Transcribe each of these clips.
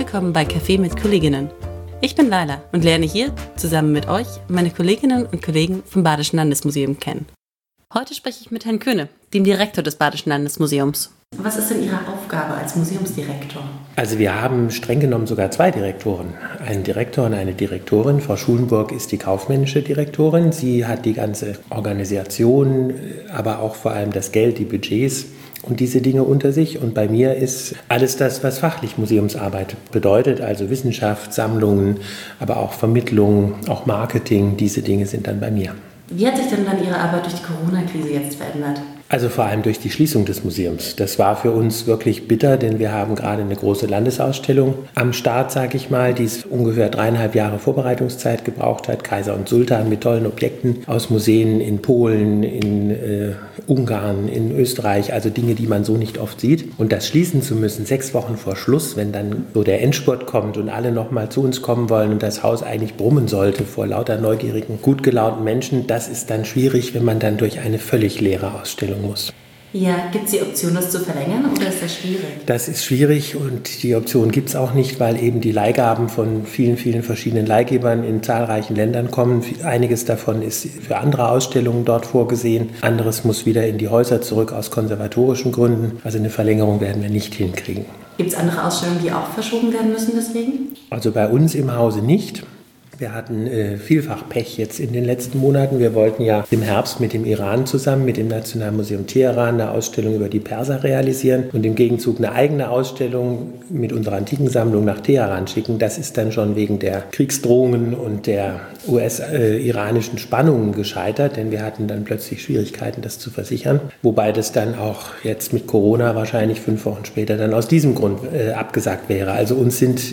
willkommen bei Café mit Kolleginnen. Ich bin Laila und lerne hier zusammen mit euch meine Kolleginnen und Kollegen vom Badischen Landesmuseum kennen. Heute spreche ich mit Herrn Köhne, dem Direktor des Badischen Landesmuseums. Was ist denn Ihre Aufgabe als Museumsdirektor? Also wir haben streng genommen sogar 2 Direktoren. Einen Direktor und eine Direktorin. Frau Schulenburg ist die kaufmännische Direktorin. Sie hat die ganze Organisation, aber auch vor allem das Geld, die Budgets und diese Dinge unter sich. Und bei mir ist alles das, was fachlich Museumsarbeit bedeutet, also Wissenschaft, Sammlungen, aber auch Vermittlung, auch Marketing, diese Dinge sind dann bei mir. Wie hat sich denn dann Ihre Arbeit durch die Corona-Krise jetzt verändert? Also vor allem durch die Schließung des Museums. Das war für uns wirklich bitter, denn wir haben gerade eine große Landesausstellung am Start, sage ich mal, die ungefähr 3,5 Jahre Vorbereitungszeit gebraucht hat. Kaiser und Sultan mit tollen Objekten aus Museen in Polen, in Ungarn, in Österreich, also Dinge, die man so nicht oft sieht. Und das schließen zu müssen, 6 Wochen vor Schluss, wenn dann so der Endspurt kommt und alle nochmal zu uns kommen wollen und das Haus eigentlich brummen sollte vor lauter neugierigen, gut gelaunten Menschen, das ist dann schwierig, wenn man dann durch eine völlig leere Ausstellung muss. Ja, gibt es die Option, das zu verlängern oder ist das schwierig? Das ist schwierig und die Option gibt es auch nicht, weil eben die Leihgaben von vielen, vielen verschiedenen Leihgebern in zahlreichen Ländern kommen. Einiges davon ist für andere Ausstellungen dort vorgesehen. Anderes muss wieder in die Häuser zurück aus konservatorischen Gründen. Also eine Verlängerung werden wir nicht hinkriegen. Gibt es andere Ausstellungen, die auch verschoben werden müssen deswegen? Also bei uns im Hause nicht. Wir hatten vielfach Pech jetzt in den letzten Monaten. Wir wollten ja im Herbst mit dem Iran zusammen, mit dem Nationalmuseum Teheran, eine Ausstellung über die Perser realisieren und im Gegenzug eine eigene Ausstellung mit unserer Antikensammlung nach Teheran schicken. Das ist dann schon wegen der Kriegsdrohungen und der US-iranischen Spannungen gescheitert, denn wir hatten dann plötzlich Schwierigkeiten, das zu versichern. Wobei das dann auch jetzt mit Corona wahrscheinlich 5 Wochen später dann aus diesem Grund abgesagt wäre. Also uns ist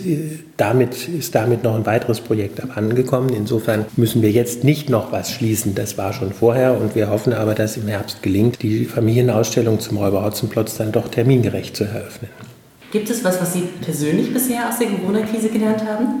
damit noch ein weiteres Projekt angekommen. Insofern müssen wir jetzt nicht noch was schließen. Das war schon vorher und wir hoffen aber, dass im Herbst gelingt, die Familienausstellung zum Räuber Hotzenplotz dann doch termingerecht zu eröffnen. Gibt es was Sie persönlich bisher aus der Corona-Krise gelernt haben?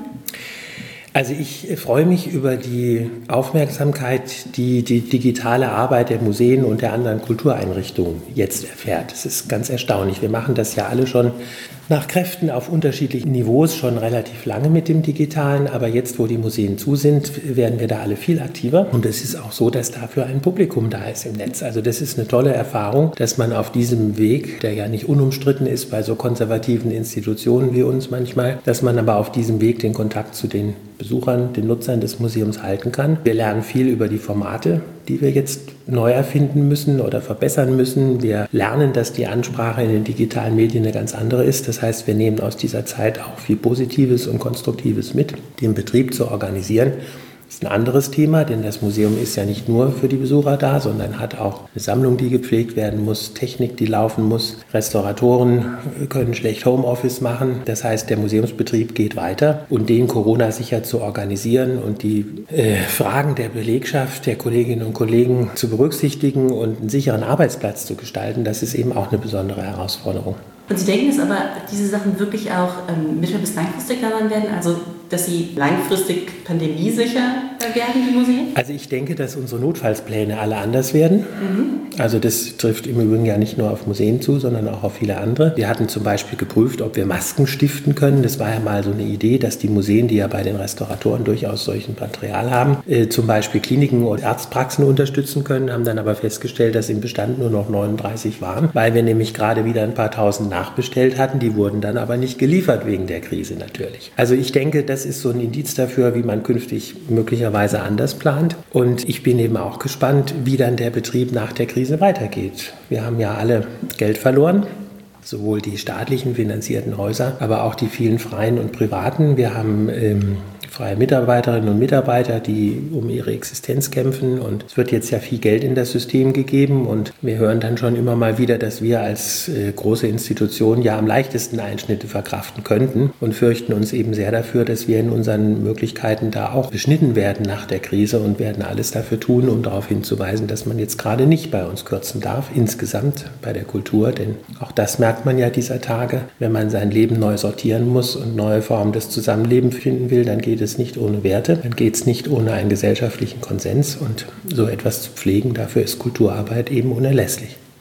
Also ich freue mich über die Aufmerksamkeit, die die digitale Arbeit der Museen und der anderen Kultureinrichtungen jetzt erfährt. Das ist ganz erstaunlich. Wir machen das ja alle schon nach Kräften auf unterschiedlichen Niveaus schon relativ lange mit dem Digitalen, aber jetzt, wo die Museen zu sind, werden wir da alle viel aktiver. Und es ist auch so, dass dafür ein Publikum da ist im Netz. Also das ist eine tolle Erfahrung, dass man auf diesem Weg, der ja nicht unumstritten ist bei so konservativen Institutionen wie uns manchmal, dass man aber auf diesem Weg den Kontakt zu den Besuchern, den Nutzern des Museums halten kann. Wir lernen viel über die Formate, die wir jetzt neu erfinden müssen oder verbessern müssen. Wir lernen, dass die Ansprache in den digitalen Medien eine ganz andere ist. Das heißt, wir nehmen aus dieser Zeit auch viel Positives und Konstruktives mit, den Betrieb zu organisieren. Das ist ein anderes Thema, denn das Museum ist ja nicht nur für die Besucher da, sondern hat auch eine Sammlung, die gepflegt werden muss, Technik, die laufen muss. Restauratoren können schlecht Homeoffice machen. Das heißt, der Museumsbetrieb geht weiter und den Corona sicher zu organisieren und die Fragen der Belegschaft, der Kolleginnen und Kollegen zu berücksichtigen und einen sicheren Arbeitsplatz zu gestalten, das ist eben auch eine besondere Herausforderung. Und Sie denken, dass aber diese Sachen wirklich auch mittel- bis langfristig daran werden? Also, dass sie langfristig pandemiesicher werden, die Museen? Also ich denke, dass unsere Notfallspläne alle anders werden. Also das trifft im Übrigen ja nicht nur auf Museen zu, sondern auch auf viele andere. Wir hatten zum Beispiel geprüft, ob wir Masken stiften können. Das war ja mal so eine Idee, dass die Museen, die ja bei den Restauratoren durchaus solchen Material haben, zum Beispiel Kliniken und Arztpraxen unterstützen können, haben dann aber festgestellt, dass im Bestand nur noch 39 waren, weil wir nämlich gerade wieder ein paar tausend nachbestellt hatten. Die wurden dann aber nicht geliefert wegen der Krise natürlich. Also ich denke, das ist so ein Indiz dafür, wie man künftig möglicherweise anders plant. Und ich bin eben auch gespannt, wie dann der Betrieb nach der Krise weitergeht. Wir haben ja alle Geld verloren, sowohl die staatlichen finanzierten Häuser, aber auch die vielen freien und privaten. Wir haben freie Mitarbeiterinnen und Mitarbeiter, die um ihre Existenz kämpfen. Und es wird jetzt ja viel Geld in das System gegeben. Und wir hören dann schon immer mal wieder, dass wir als große Institution ja am leichtesten Einschnitte verkraften könnten und fürchten uns eben sehr dafür, dass wir in unseren Möglichkeiten da auch beschnitten werden nach der Krise und werden alles dafür tun, um darauf hinzuweisen, dass man jetzt gerade nicht bei uns kürzen darf, insgesamt bei der Kultur. Denn auch das merkt man ja dieser Tage. Wenn man sein Leben neu sortieren muss und neue Formen des Zusammenlebens finden will, dann geht es nicht ohne Werte, dann geht es nicht ohne einen gesellschaftlichen Konsens und so etwas zu pflegen, dafür ist Kulturarbeit eben unerlässlich.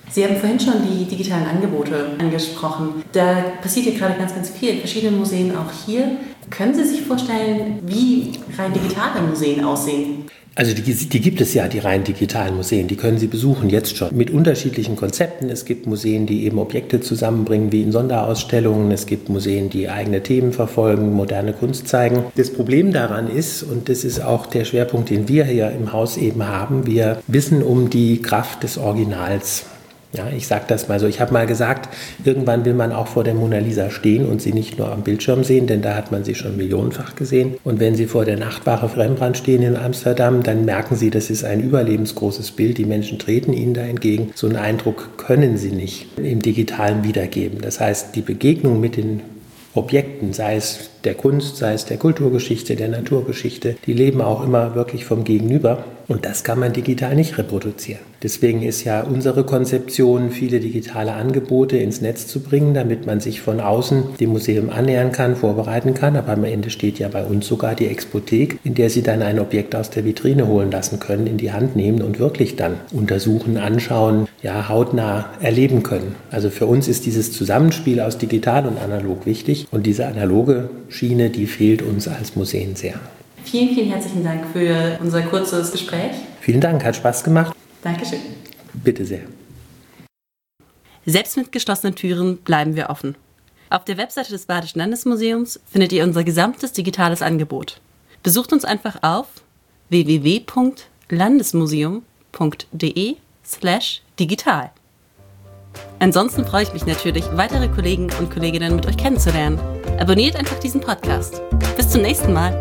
Sie haben vorhin schon die digitalen Angebote angesprochen. Da passiert ja gerade ganz, ganz viel in verschiedenen Museen, auch hier. Können Sie sich vorstellen, wie rein digitale Museen aussehen? Also die gibt es ja, die rein digitalen Museen, die können Sie besuchen, jetzt schon, mit unterschiedlichen Konzepten. Es gibt Museen, die eben Objekte zusammenbringen, wie in Sonderausstellungen. Es gibt Museen, die eigene Themen verfolgen, moderne Kunst zeigen. Das Problem daran ist, und das ist auch der Schwerpunkt, den wir hier im Haus eben haben, wir wissen um die Kraft des Originals. Ja, ich sage das mal so. Ich habe mal gesagt, irgendwann will man auch vor der Mona Lisa stehen und sie nicht nur am Bildschirm sehen, denn da hat man sie schon millionenfach gesehen. Und wenn Sie vor der Nachtwache Rembrandt stehen in Amsterdam, dann merken Sie, das ist ein überlebensgroßes Bild. Die Menschen treten Ihnen da entgegen. So einen Eindruck können Sie nicht im Digitalen wiedergeben. Das heißt, die Begegnung mit den Objekten, sei es der Kunst, sei es der Kulturgeschichte, der Naturgeschichte, die leben auch immer wirklich vom Gegenüber. Und das kann man digital nicht reproduzieren. Deswegen ist ja unsere Konzeption, viele digitale Angebote ins Netz zu bringen, damit man sich von außen dem Museum annähern kann, vorbereiten kann. Aber am Ende steht ja bei uns sogar die Expothek, in der Sie dann ein Objekt aus der Vitrine holen lassen können, in die Hand nehmen und wirklich dann untersuchen, anschauen, ja, hautnah erleben können. Also für uns ist dieses Zusammenspiel aus digital und analog wichtig. Und diese analoge Schiene, die fehlt uns als Museen sehr. Vielen, vielen herzlichen Dank für unser kurzes Gespräch. Vielen Dank, hat Spaß gemacht. Dankeschön. Bitte sehr. Selbst mit geschlossenen Türen bleiben wir offen. Auf der Webseite des Badischen Landesmuseums findet ihr unser gesamtes digitales Angebot. Besucht uns einfach auf www.landesmuseum.de/digital. Ansonsten freue ich mich natürlich, weitere Kollegen und Kolleginnen mit euch kennenzulernen. Abonniert einfach diesen Podcast. Bis zum nächsten Mal.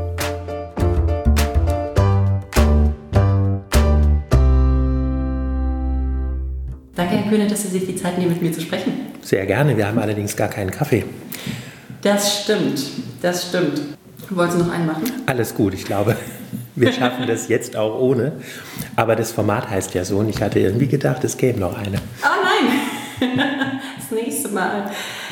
Danke, Herr Köhne, dass Sie sich die Zeit nehmen, mit mir zu sprechen. Sehr gerne, wir haben allerdings gar keinen Kaffee. Das stimmt, das stimmt. Wollen Sie noch einen machen? Alles gut, ich glaube, wir schaffen das jetzt auch ohne. Aber das Format heißt ja so und ich hatte irgendwie gedacht, es gäbe noch eine. Oh nein, das nächste Mal.